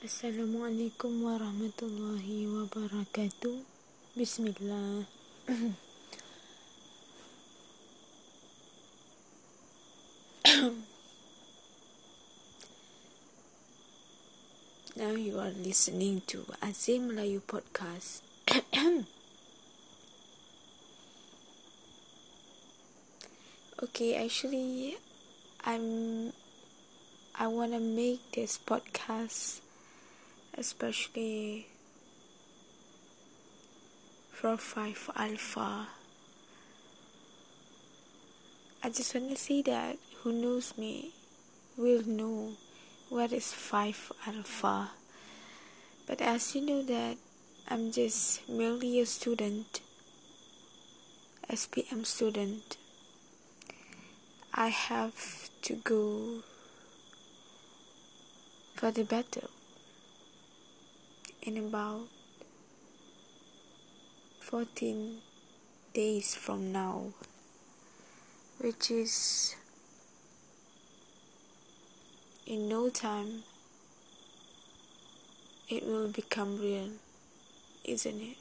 Assalamualaikum warahmatullahi wabarakatuh. Bismillah. Now you are listening to Azim Melayu Podcast. Okay, actually, I wanna make this podcast especially for 5 Alpha. I just wanna say that who knows me will know what is 5 Alpha. But as you know that I'm just merely a student, SPM student, I have to go for the battle in about 14 days from now, which is in no time it will become real, isn't it?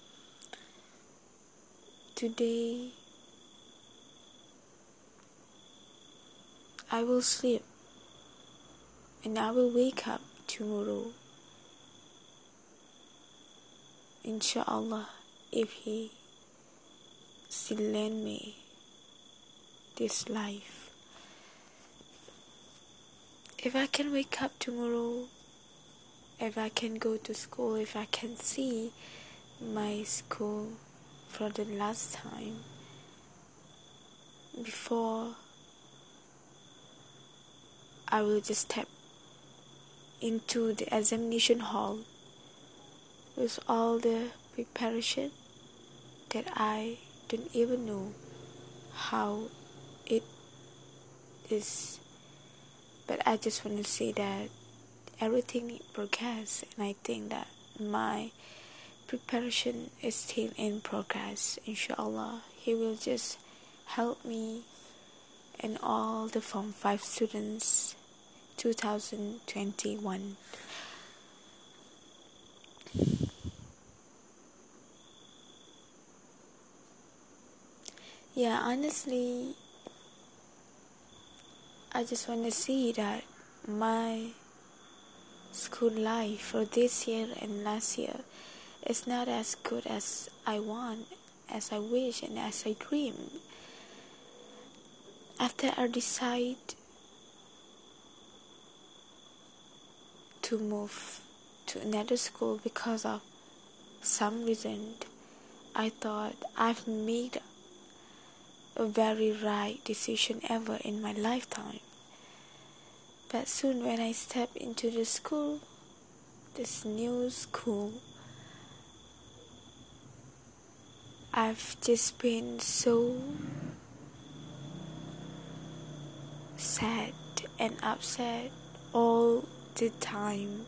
Today I will sleep and I will wake up tomorrow, inshallah, if He still lend me this life. If I can wake up tomorrow, if I can go to school, if I can see my school for the last time before I will just step into the examination hall with all the preparation that I don't even know how it is. But I just want to say that everything progress, and I think that my preparation is still in progress. Inshallah, He will just help me and all the Form 5 students 2021. Yeah, honestly, I just want to see that my school life for this year and last year is not as good as I want, as I wish, and as I dream. After I decide to move to another school because of some reason, I thought I've made a very right decision ever in my lifetime. But soon when I step into the school, this new school, I've just been so sad and upset all the time.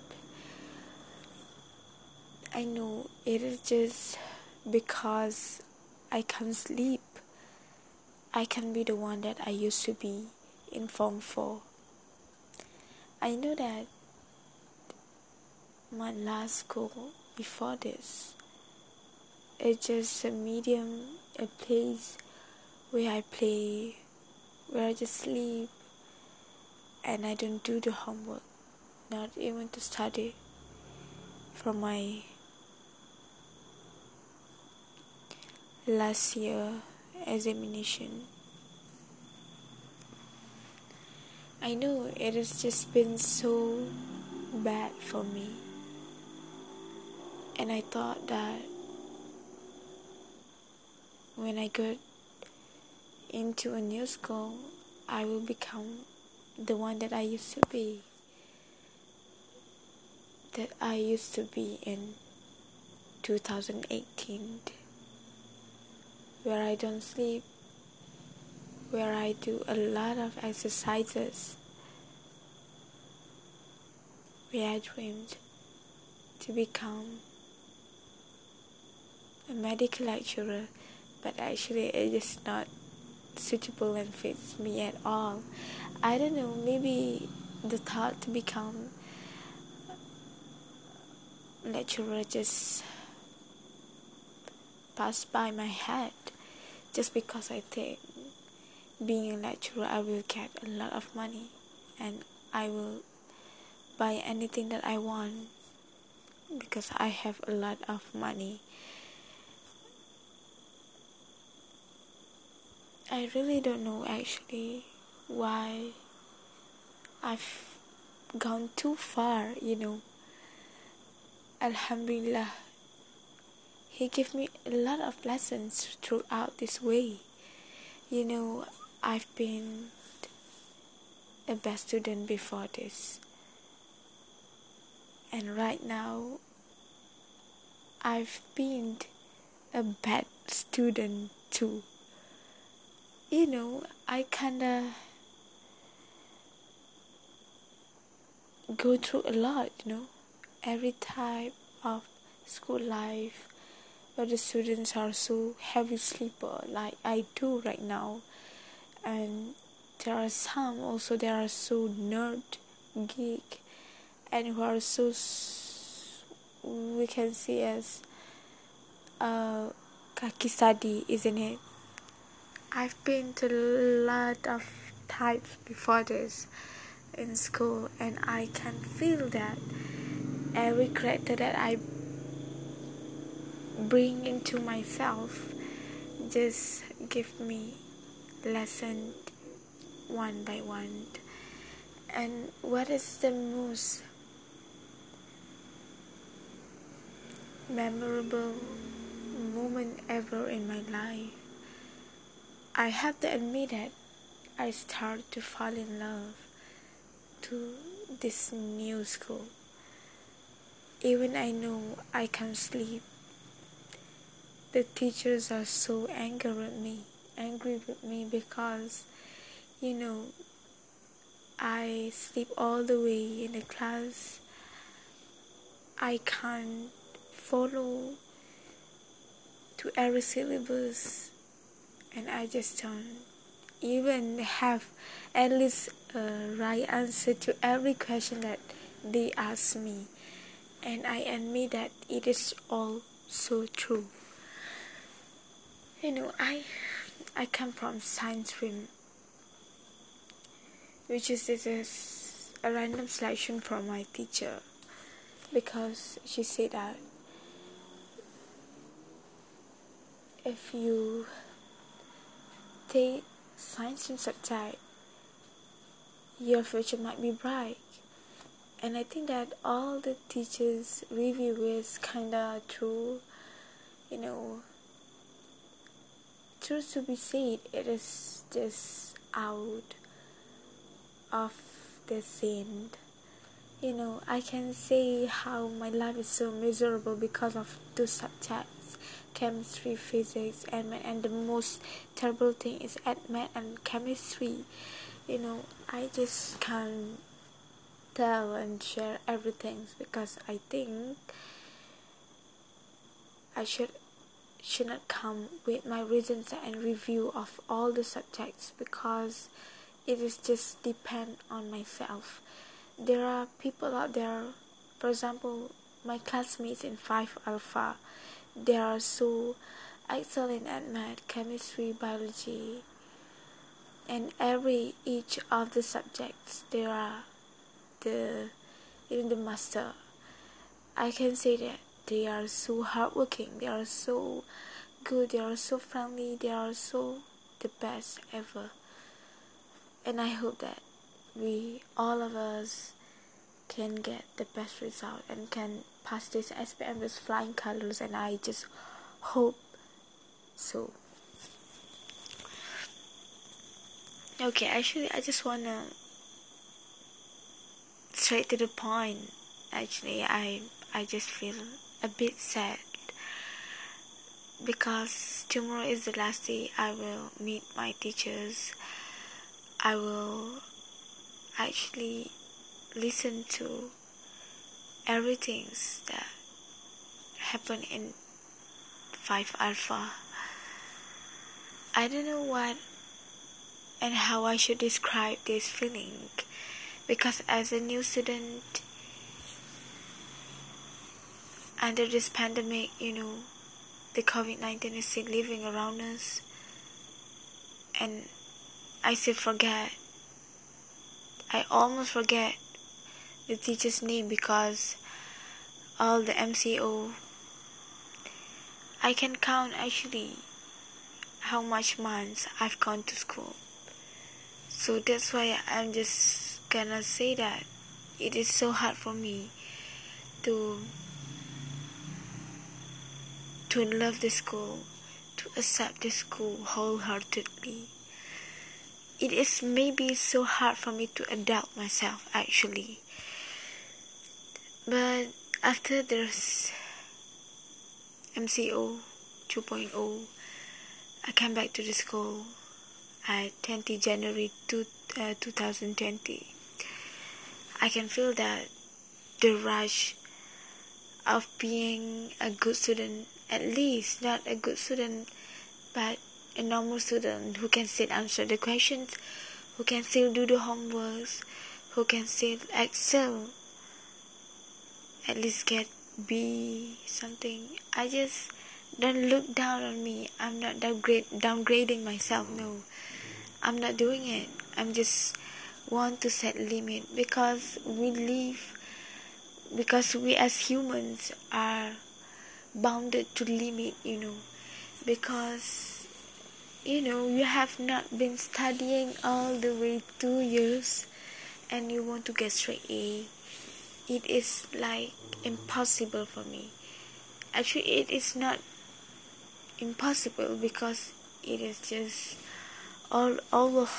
I know it is just because I can't sleep. I can be the one that I used to be in Form 4. I know that my last school before this is just a place where I play, where I just sleep, and I don't do the homework, not even to study for my last year examination. I know it has just been so bad for me, and I thought that when I got into a new school, I will become the one that I used to be, in 2018, where I don't sleep, where I do a lot of exercises, where I dreamed to become a medical lecturer, but actually it is not suitable and fits me at all. I don't know, maybe the thought to become lecturer just passed by my head, just because I think being a lecturer I will get a lot of money and I will buy anything that I want because I have a lot of money. I really don't know actually why I've gone too far, Alhamdulillah, he gave me a lot of lessons throughout this way. I've been a best student before this, and right now I've been a bad student too. I kinda go through a lot, every type of school life where the students are so heavy sleeper like I do right now, and there are some also that are so nerd, geek, and who are so we can see as kaki study, isn't it? I've been to a lot of types before this in school, and I can feel that every character that I bring into myself just give me lesson one by one. And what is the most memorable moment ever in my life? I have to admit that I started to fall in love to this new school. Even I know I can't sleep, the teachers are so angry with me because I sleep all the way in the class. I can't follow to every syllabus, and I just don't even have at least a right answer to every question that they ask me. And I admit that it is all so true. I come from science stream, which is a random selection from my teacher, because she said that if you take science stream subject, your future might be bright. And I think that all the teachers' review is kinda true, truth to be said, it is just out of the scene. I can say how my life is so miserable because of two subjects, chemistry, physics, and math. And the most terrible thing is at math and chemistry. I just can't tell and share everything because I think I should not come with my reasons and review of all the subjects, because it is just depend on myself. There are people out there, for example, my classmates in 5 Alpha, they are so excellent at math, chemistry, biology, and each of the subjects they are even the master. I can say that they are so hardworking, they are so good, they are so friendly, they are so the best ever. And I hope that all of us can get the best result and can pass this SPM with flying colors, and I just hope so. Okay, actually I just wanna straight to the point. Actually I just feel a bit sad because tomorrow is the last day I will meet my teachers. I will actually listen to everything that happened in 5 Alpha. I don't know what and how I should describe this feeling, because as a new student under this pandemic, the COVID-19 is still living around us, and I still forget. I almost forget the teacher's name because all the MCO. I can count actually how much months I've gone to school. So that's why I'm just gonna say that it is so hard for me to love the school, to accept the school wholeheartedly. It is maybe so hard for me to adapt myself actually. But after there's MCO 2.0, I came back to the school at 20 January 2020. I can feel that the rush of being a good student, at least not a good student, but a normal student who can still answer the questions, who can still do the homeworks, who can still excel, at least get B something. I just don't look down on me. I'm not downgrading myself. No, I'm not doing it. I'm just want to set limit because we as humans are bounded to limit, because you have not been studying all the way 2 years and you want to get straight A. It is like impossible for me. Actually, it is not impossible because it is just Allah.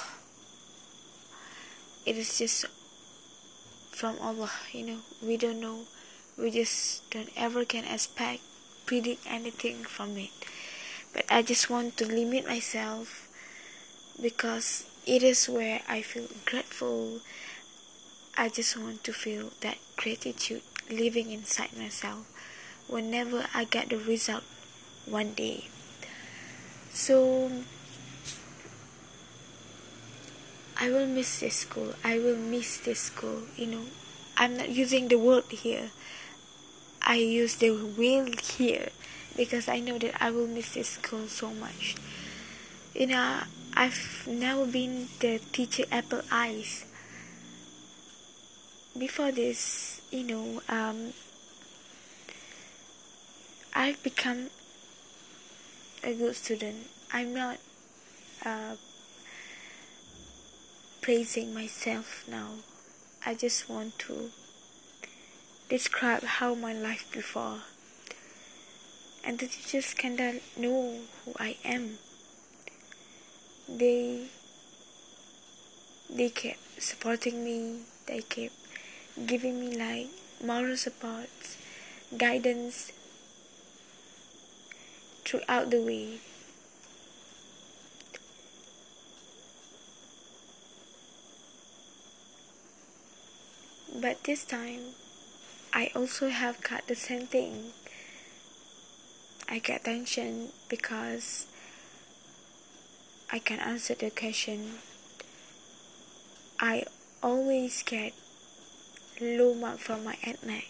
It is just from Allah, we don't know. We just don't ever can predict anything from it. But I just want to limit myself because it is where I feel grateful. I just want to feel that gratitude living inside myself whenever I get the result one day. So I will miss this school. I will miss this school. I'm not using the word here. I use the will here because I know that I will miss this school so much. I've never been the teacher apple eyes. Before this, I've become a good student. I'm not praising myself now. I just want to describe how my life before, and the teachers kinda know who I am. They kept supporting me. They kept giving me like moral support, guidance throughout the way. But this time, I also have got the same thing. I get tension because I can answer the question. I always get low mark from my ADMAC.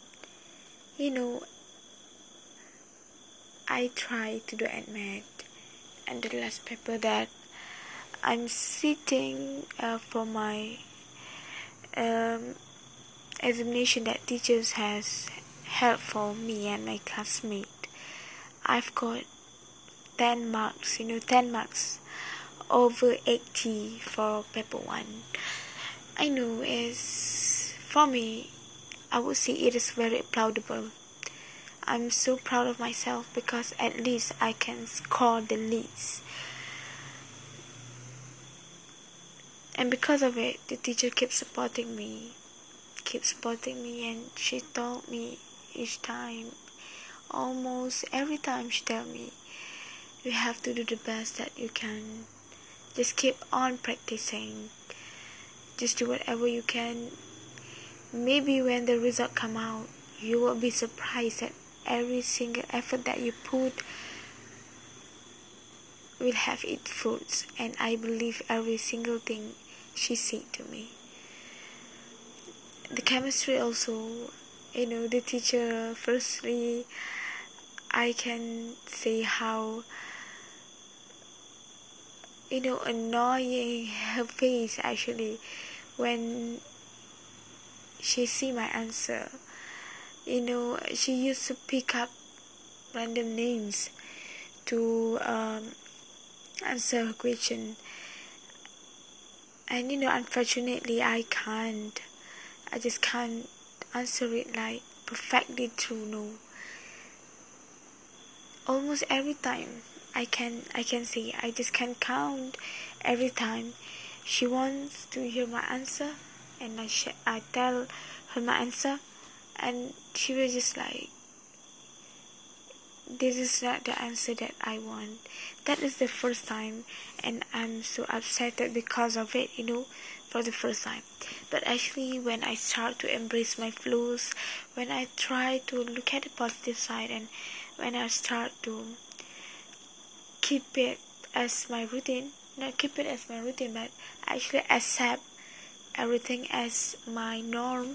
I try to do ADMAC, and the last paper that I'm sitting for my examination that teachers has held for me and my classmate, I've got 10 marks, 10 marks over 80 for paper 1. I know for me, I would say it is very applaudable. I'm so proud of myself because at least I can score the least. And because of it, the teacher keeps supporting me, and she told me each time, almost every time she told me, you have to do the best that you can. Just keep on practicing. Just do whatever you can. Maybe when the result come out, you will be surprised that every single effort that you put will have its fruits. And I believe every single thing she said to me. The chemistry also, the teacher, firstly, I can say how, annoying her face actually when she see my answer. She used to pick up random names to answer her question. And unfortunately, I just can't answer it like perfectly true. No, almost every time I can say, I just can't count every time she wants to hear my answer, and I tell her my answer, and she was just like, this is not the answer that I want. That is the first time, and I'm so upset because of it, for the first time. But actually, when I start to embrace my flaws, when I try to look at the positive side, and when I start to keep it as my routine, not keep it as my routine, but actually accept everything as my norm,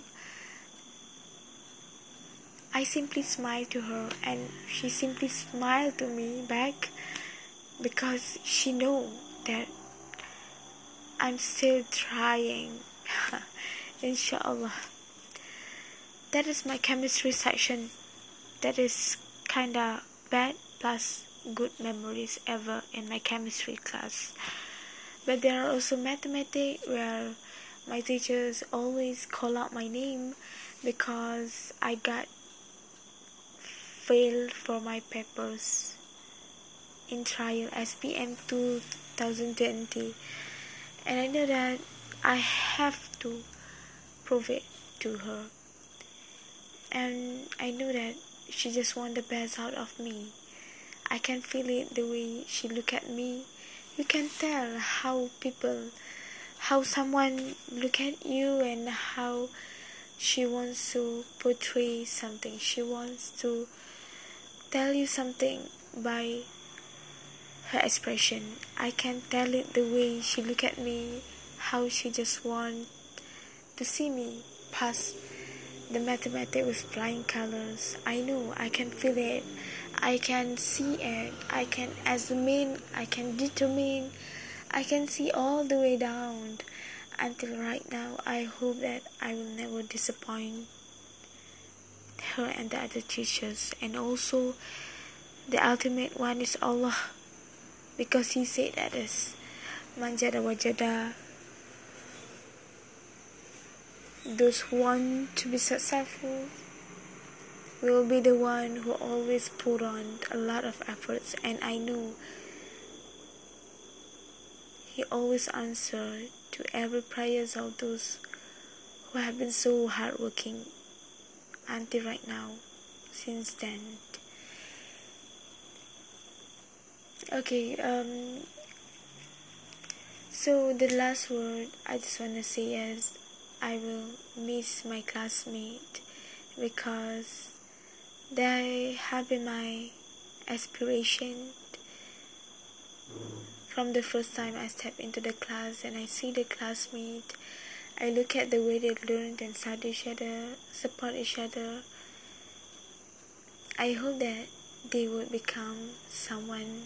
I simply smile to her, and she simply smiled to me back, because she know that I'm still trying. Inshallah. That is my chemistry section. That is kinda bad plus good memories ever in my chemistry class. But there are also mathematics where my teachers always call out my name because I got failed for my papers in trial SPM 2020, and I know that I have to prove it to her, and I know that she just want the best out of me. I can feel it the way she look at me. You can tell how someone look at you, and how she wants to portray something. She wants to tell you something by her expression. I can tell it the way she look at me, how she just want to see me pass the mathematics with flying colors. I know, I can feel it, I can see it, I can assume, I can determine, I can see all the way down until right now. I hope that I will never disappoint her and the other teachers. And also, the ultimate one is Allah, because He said that is manjada wajada. Those who want to be successful will be the one who always put on a lot of efforts, and I know He always answers to every prayers of those who have been so hardworking until right now, since then. Okay, so the last word I just want to say is, I will miss my classmate, because they have been my aspiration from the first time I step into the class and I see the classmate. I look at the way they learn and study each other, support each other. I hope that they will become someone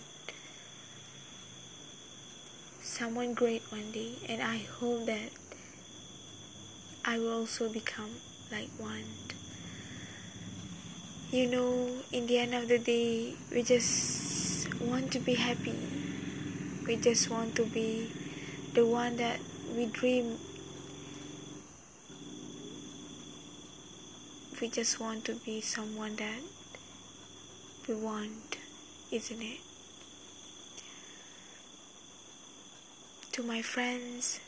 great one day, and I hope that I will also become like one. In the end of the day, we just want to be happy. We just want to be the one that we dream. We just want to be someone that we want, isn't it? To my friends,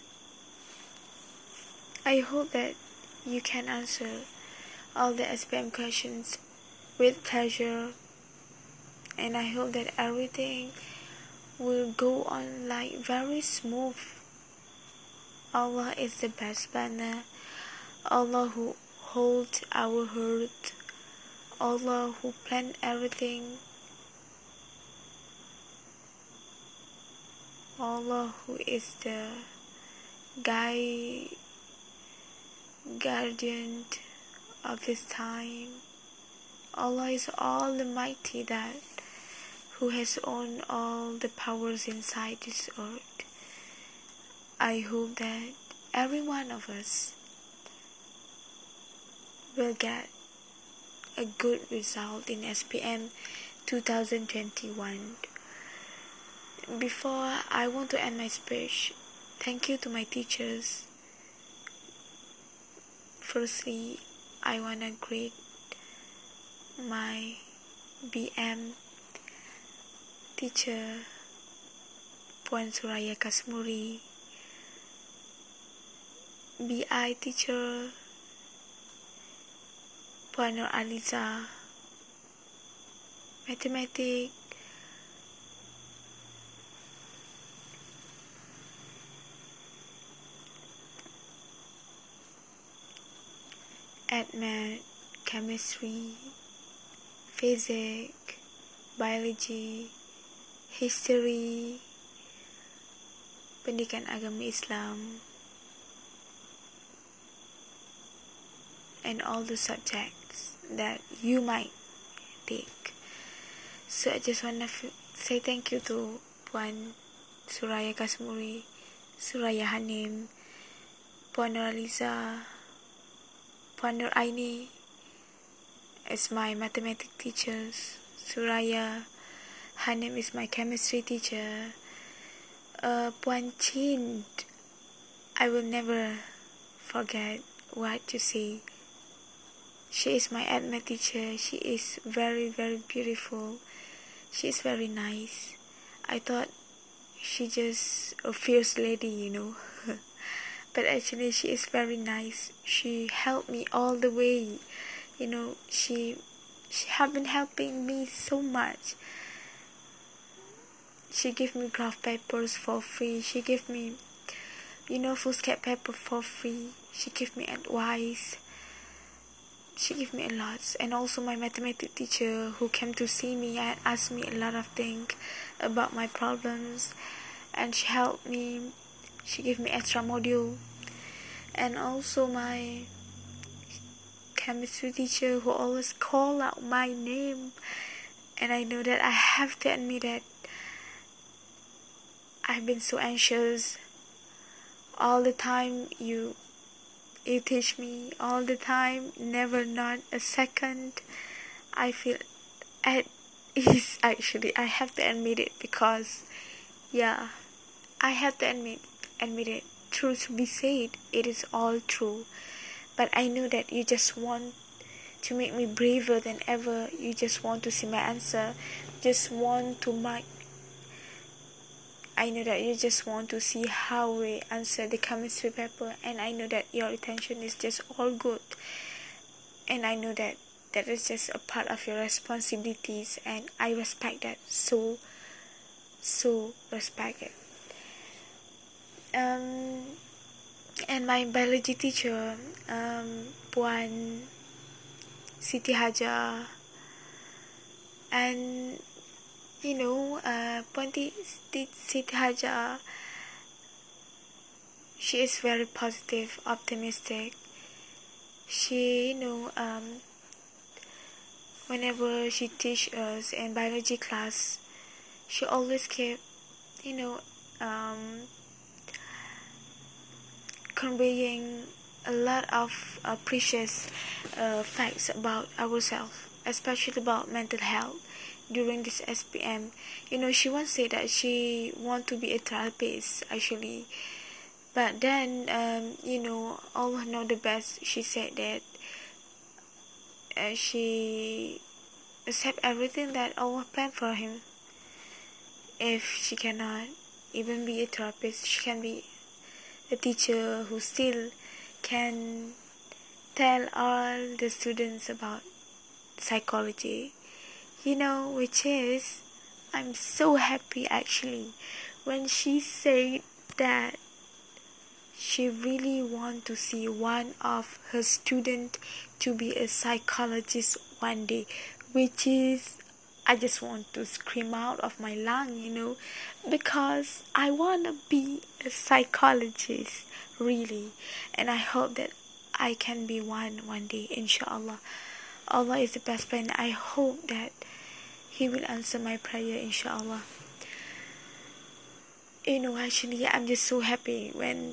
I hope that you can answer all the SPM questions with pleasure, and I hope that everything will go on like very smooth. Allah is the best banner. Allah who holds our heart. Allah who planned everything. Allah who is the guardian of this time. Allah is Almighty, that who has owned all the powers inside this earth. I hope that every one of us will get a good result in SPM 2021. Before I want to end my speech, thank you to my teachers. Firstly, I want to greet my BM teacher, Puan Suraya Kasmuri, BI teacher, Puan Nur Aliza, Mathematics, Math, Chemistry, Physics, Biology, History, Pendidikan Agama Islam, and all the subjects that you might take. So I just want to say thank you to Puan Suraya Kasmuri, Suraya Hanim, Puan Nur Aliza, Puan Nur Aini as my mathematics teachers. Suraya Hanim is my chemistry teacher. Puan Chin, I will never forget what you say. She is my math teacher. She is very, very beautiful. She is very nice. I thought she just a fierce lady, But actually she is very nice. She helped me all the way. She have been helping me so much. She gave me graph papers for free. She gave me, foolscap paper for free. She gave me advice. She gave me a lot. And also my mathematics teacher who came to see me and asked me a lot of things about my problems. And she helped me. She gave me extra module. And also my chemistry teacher who always call out my name. And I know that I have to admit that I've been so anxious all the time. You teach me all the time, never not a second. I feel at ease. Actually, I have to admit it because, I have to admit it. Truth to be said, it is all true. But I know that you just want to make me braver than ever. You just want to see my answer. I know that you just want to see how we answer the chemistry paper, and I know that your attention is just all good. And I know that that is just a part of your responsibilities, and I respect that. So respect it. And my biology teacher, Puan Siti Haja, and Puan Siti Haja, she is very positive, optimistic. She, whenever she teach us in biology class, she always keep, conveying a lot of precious facts about ourselves, especially about mental health during this SPM. She once said that she want to be a therapist actually, but then Allah know the best. She said that she accept everything that Allah planned for him. If she cannot even be a therapist, she can be a teacher who still can tell all the students about psychology, which is, I'm so happy actually when she said that she really want to see one of her students to be a psychologist one day, which is, I just want to scream out of my lung, because I want to be a psychologist, really. And I hope that I can be one day, inshallah. Allah is the best plan. I hope that He will answer my prayer, inshallah. Actually, I'm just so happy when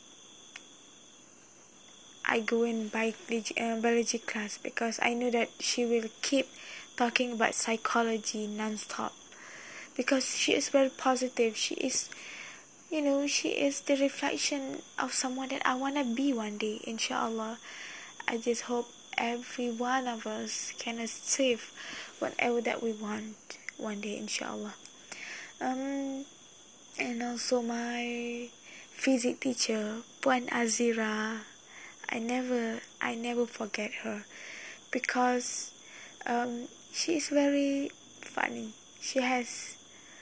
I go in biology class, because I know that she will keep talking about psychology non-stop, because she is very positive. She is the reflection of someone that I want to be one day, inshallah. I just hope every one of us can achieve whatever that we want one day, inshallah. And also my physics teacher, Puan Azira, I never forget her, because she is very funny. She has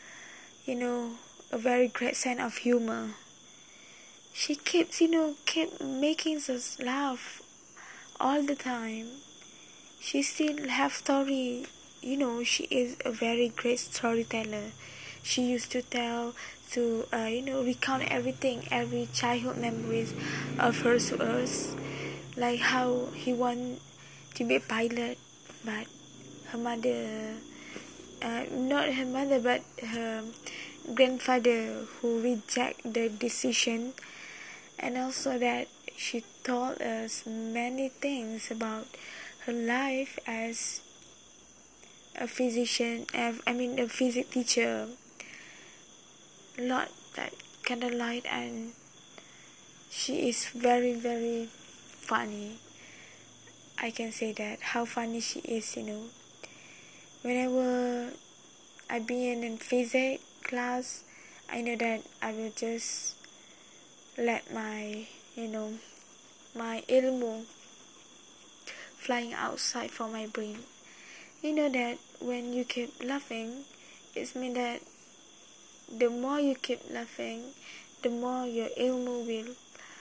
a very great sense of humor. She keeps keep making us laugh all the time. She still have story. She is a very great storyteller. She used to tell, to recount every childhood memories of hers to us, like how he want to be a pilot, but her mother, not her mother, but her grandfather, who reject the decision. And also that she told us many things about her life as a physician, a physics teacher. A lot that kind of light, and she is very, very funny. I can say that, how funny she is. Whenever I be in physics class, I know that I will just let my my ilmu flying outside from my brain. That when you keep laughing, it means that the more you keep laughing, the more your ilmu will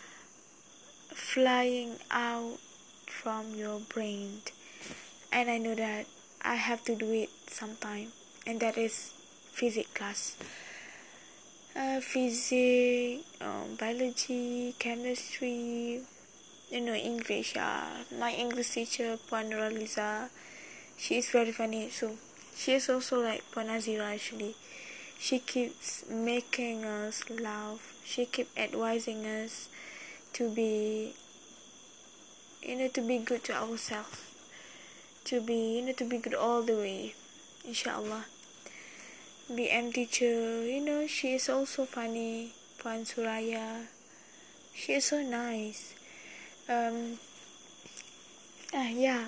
flying out from your brain. And I know that I have to do it sometime, and that is physics class. Physics, biology, chemistry, English. My English teacher, Puan Nuraliza, she is very funny. So she is also like Puan Azira. Actually, she keeps making us laugh. She keeps advising us to be good to ourselves, to be good all the way, inshallah. BM teacher, she is also funny. Puan Suraya, she is so nice. Yeah,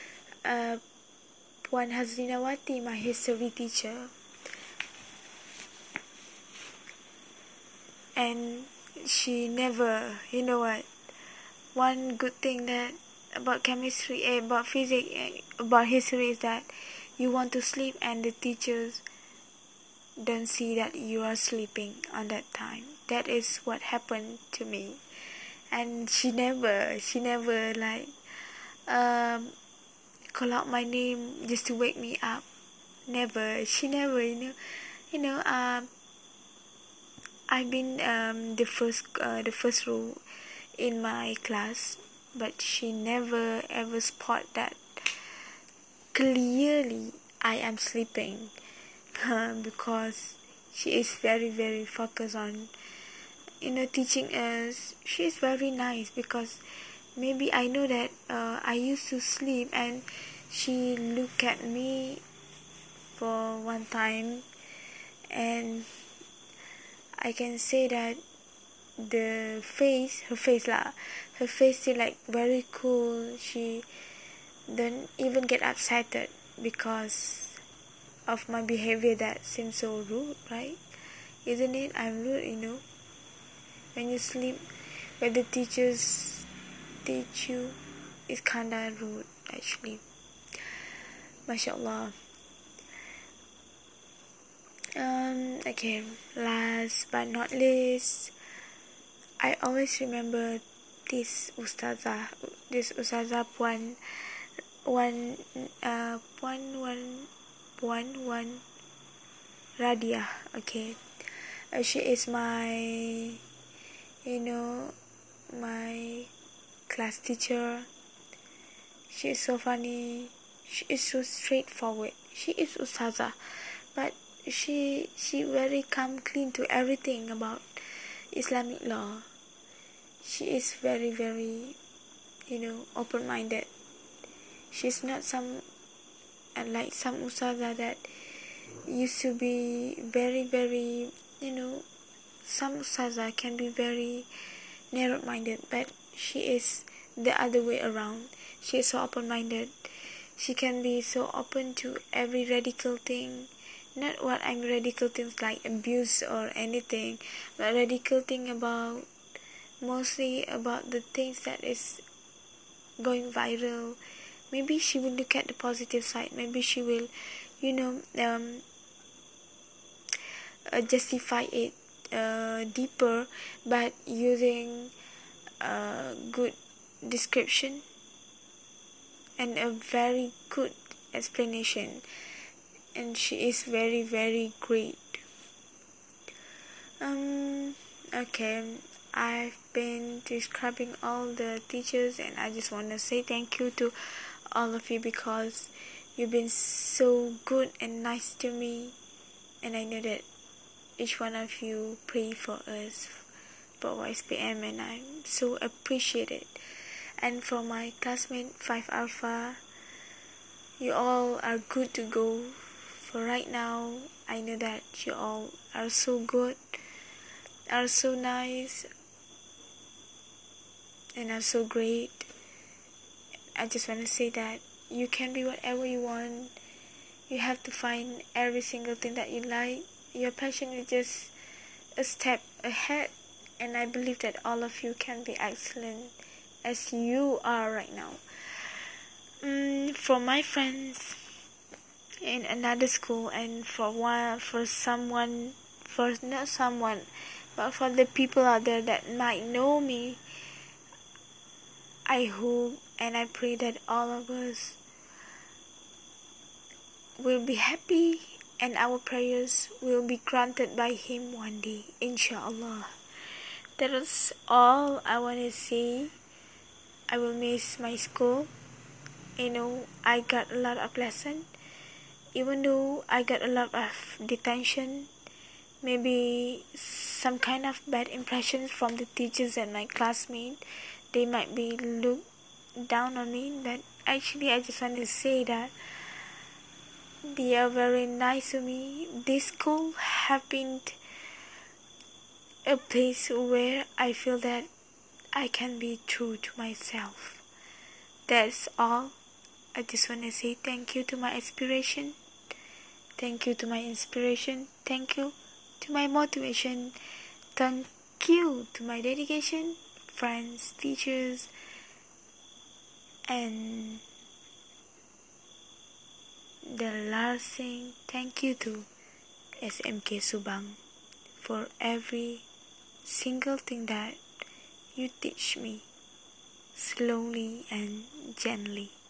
Puan Hazrinawati, my history teacher, and she never, one good thing that about chemistry, about physics, about history is that you want to sleep and the teachers don't see that you are sleeping on that time. That is what happened to me. And she never like call out my name just to wake me up. Never. She never. I've been the first row in my class, but she never ever spot that clearly I am sleeping, because she is very, very focused on teaching us. She is very nice, because maybe I know that I used to sleep, and she looked at me for one time, and I can say that her face still like very cool. She don't even get upset because of my behavior that seems so rude, right? Isn't it? I'm rude, when you sleep, when the teachers teach you, it's kinda rude actually. MashaAllah. Okay, last but not least, I always remember this ustazah Puan Radia. Okay, she is my my class teacher. She is so funny. She is so straightforward. She is Ustazah, but she very come clean to everything about Islamic law. She is very open-minded. She's not some like some Ustazah that used to be very some Ustazah can be very narrow-minded, but she is the other way around. She is so open-minded. She can be so open to every radical thing. Not what I'm radical things like abuse or anything, but radical thing about mostly about the things that is going viral. Maybe she will look at the positive side. Maybe she will, justify it deeper, but using a good description and a very good explanation. And she is very great. Okay, I've been describing all the teachers, and I just want to say thank you to all of you because you've been so good and nice to me, and I know that each one of you pray for us for YSPM, and I'm so appreciated. And for my classmate 5 Alpha, you all are good to go. For right now, I know that you all are so good, are so nice, and are so great. I just want to say that you can be whatever you want. You have to find every single thing that you like. Your passion is just a step ahead, and I believe that all of you can be excellent as you are right now. For my friends in another school, and for not someone, but for the people out there that might know me, I hope and I pray that all of us will be happy and our prayers will be granted by Him one day, inshallah. That is all I want to say. I will miss my school. I got a lot of lessons. Even though I got a lot of detention, maybe some kind of bad impressions from the teachers and my classmates, they might be look down on me, but actually I just want to say that they are very nice to me. This school have been a place where I feel that I can be true to myself. That's all. I just want to say thank you to my inspiration. Thank you to my inspiration. Thank you to my motivation. Thank you to my dedication, friends, teachers, and the last thing, thank you to SMK Subang for every single thing that you teach me slowly and gently.